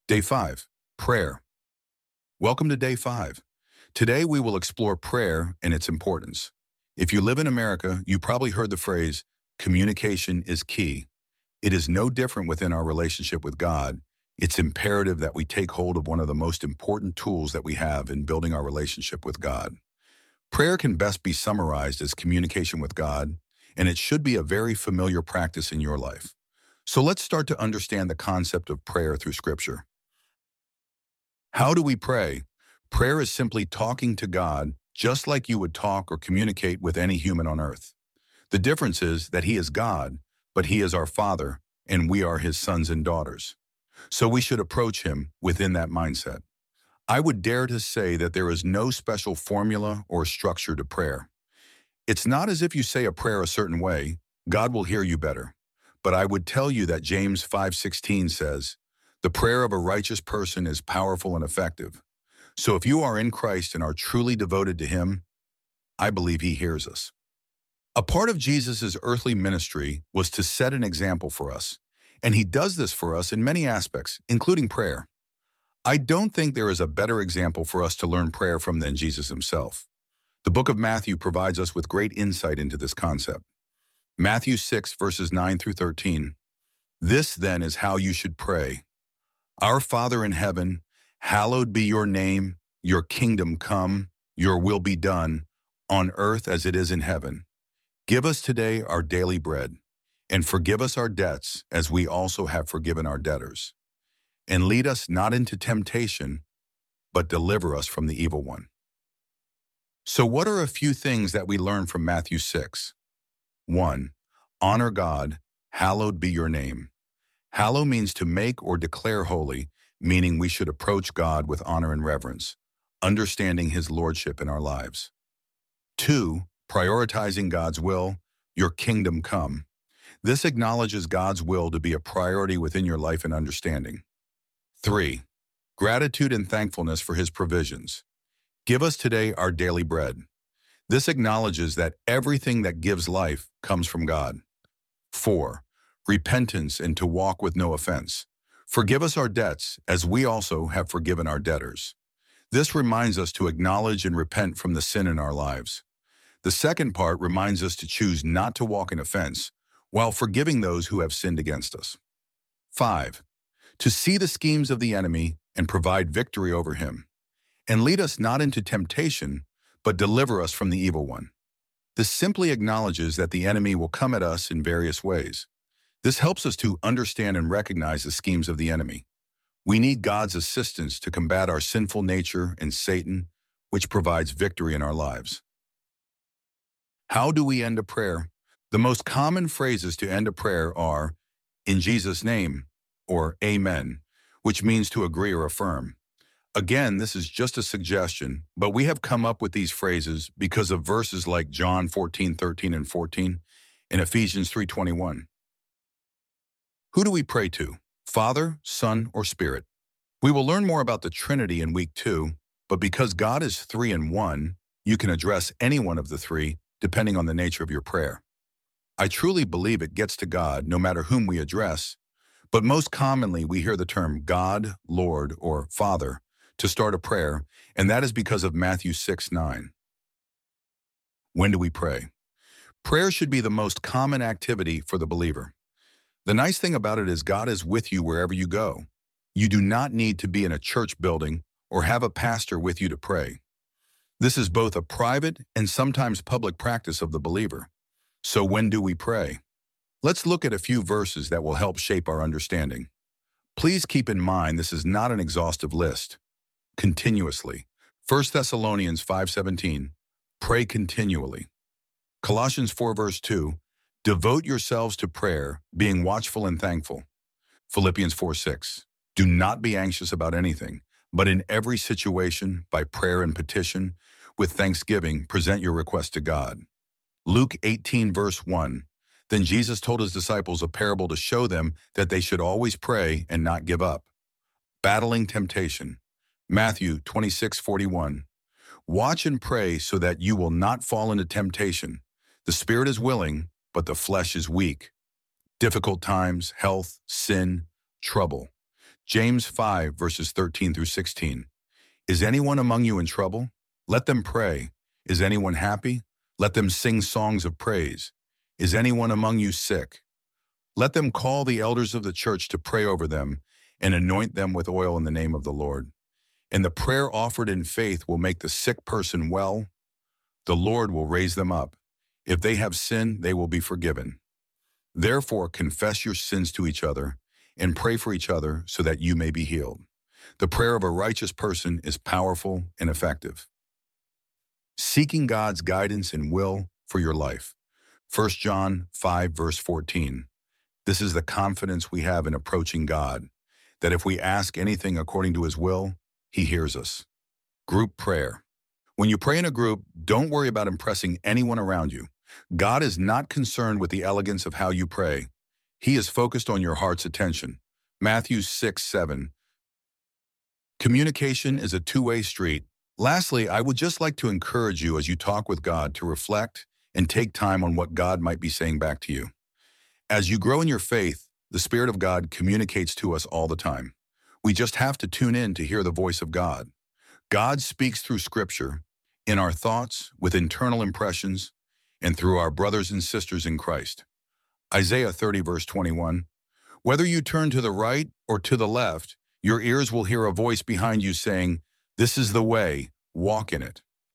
Day 5. Prayer. Welcome to Day 5. Today we will explore prayer and its importance. If you live in America, you probably heard the phrase, communication is key. It is no different within our relationship with God. It's imperative that we take hold of one of the most important tools that we have in building our relationship with God. Prayer can best be summarized as communication with God, and it should be a very familiar practice in your life. So let's start to understand the concept of prayer through Scripture. How do we pray? Prayer is simply talking to God just like you would talk or communicate with any human on earth. The difference is that He is God, but He is our Father, and we are His sons and daughters. So we should approach Him within that mindset. I would dare to say that there is no special formula or structure to prayer. It's not as if you say a prayer a certain way, God will hear you better. But I would tell you that James 5:16 says, "The prayer of a righteous person is powerful and effective." So if you are in Christ and are truly devoted to Him, I believe He hears us. A part of Jesus' earthly ministry was to set an example for us, and He does this for us in many aspects, including prayer. I don't think there is a better example for us to learn prayer from than Jesus Himself. The book of Matthew provides us with great insight into this concept. Matthew 6, verses 9 through 13. "This then is how you should pray. Our Father in heaven, hallowed be your name, your kingdom come, your will be done, on earth as it is in heaven. Give us today our daily bread, and forgive us our debts as we also have forgiven our debtors. And lead us not into temptation, but deliver us from the evil one." So what are a few things that we learn from Matthew 6? 1. Honor God, hallowed be your name. Hallow means to make or declare holy, meaning we should approach God with honor and reverence, understanding His lordship in our lives. 2. Prioritizing God's will, your kingdom come. This acknowledges God's will to be a priority within your life and understanding. 3. Gratitude and thankfulness for His provisions. Give us today our daily bread. This acknowledges that everything that gives life comes from God. 4. Repentance and to walk with no offense. Forgive us our debts, as we also have forgiven our debtors. This reminds us to acknowledge and repent from the sin in our lives. The second part reminds us to choose not to walk in offense, while forgiving those who have sinned against us. 5. To see the schemes of the enemy and provide victory over him. And lead us not into temptation, but deliver us from the evil one. This simply acknowledges that the enemy will come at us in various ways. This helps us to understand and recognize the schemes of the enemy. We need God's assistance to combat our sinful nature and Satan, which provides victory in our lives. How do we end a prayer? The most common phrases to end a prayer are, "In Jesus' name," or "Amen," which means to agree or affirm. Again, this is just a suggestion, but we have come up with these phrases because of verses like John 14:13 and 14 and Ephesians 3:21. Who do we pray to? Father, Son, or Spirit? We will learn more about the Trinity in week 2, but because God is 3 in 1, you can address any one of the three depending on the nature of your prayer. I truly believe it gets to God no matter whom we address, but most commonly we hear the term God, Lord, or Father to start a prayer, and that is because of Matthew 6:9. When do we pray? Prayer should be the most common activity for the believer. The nice thing about it is God is with you wherever you go. You do not need to be in a church building or have a pastor with you to pray. This is both a private and sometimes public practice of the believer. So when do we pray? Let's look at a few verses that will help shape our understanding. Please keep in mind this is not an exhaustive list. Continuously. 1 Thessalonians 5:17. Pray continually. Colossians 4 verse 2. Devote yourselves to prayer, being watchful and thankful. Philippians 4:6. Do not be anxious about anything, but in every situation, by prayer and petition, with thanksgiving, present your request to God. Luke 18 verse 1. Then Jesus told His disciples a parable to show them that they should always pray and not give up. Battling temptation. Matthew 26:41. Watch and pray so that you will not fall into temptation. The spirit is willing, but the flesh is weak. Difficult times, health, sin, trouble. James 5, verses 13 through 16. Is anyone among you in trouble? Let them pray. Is anyone happy? Let them sing songs of praise. Is anyone among you sick? Let them call the elders of the church to pray over them and anoint them with oil in the name of the Lord. And the prayer offered in faith will make the sick person well. The Lord will raise them up. If they have sinned, they will be forgiven. Therefore, confess your sins to each other and pray for each other so that you may be healed. The prayer of a righteous person is powerful and effective. Seeking God's guidance and will for your life. 1 John 5, verse 14. This is the confidence we have in approaching God, that if we ask anything according to his will, he hears us. Group prayer. When you pray in a group, don't worry about impressing anyone around you. God is not concerned with the elegance of how you pray. He is focused on your heart's attention. Matthew 6, 7. Communication is a two-way street. Lastly, I would just like to encourage you as you talk with God to reflect and take time on what God might be saying back to you. As you grow in your faith, the Spirit of God communicates to us all the time. We just have to tune in to hear the voice of God. God speaks through Scripture, in our thoughts, with internal impressions, and through our brothers and sisters in Christ. Isaiah 30, verse 21. Whether you turn to the right or to the left, your ears will hear a voice behind you saying, "This is the way, walk in it."